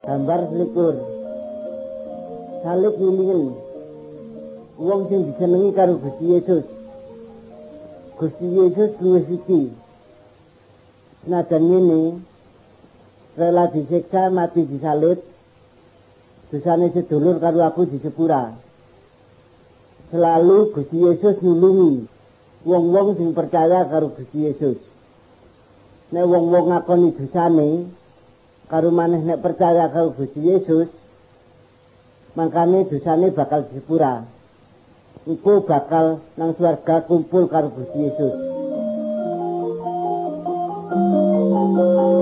Gambar 21. Salik ngilingen wong sing disenengi karo Gusti Yesus. Gusti Yesus luwih suci. Senajan ngene rela disiksa mati disalib, dosane sedulur karo aku disepura. Selalu Gusti Yesus nulungi wong-wong sing percaya karo Gusti Yesus. Nek wong-wong ngakoni dosane karo maneh nek percaya karo Gusti Yesus, mangkane dosane bakal disepura. Iku bakal nang swarga kumpul karo Gusti Yesus.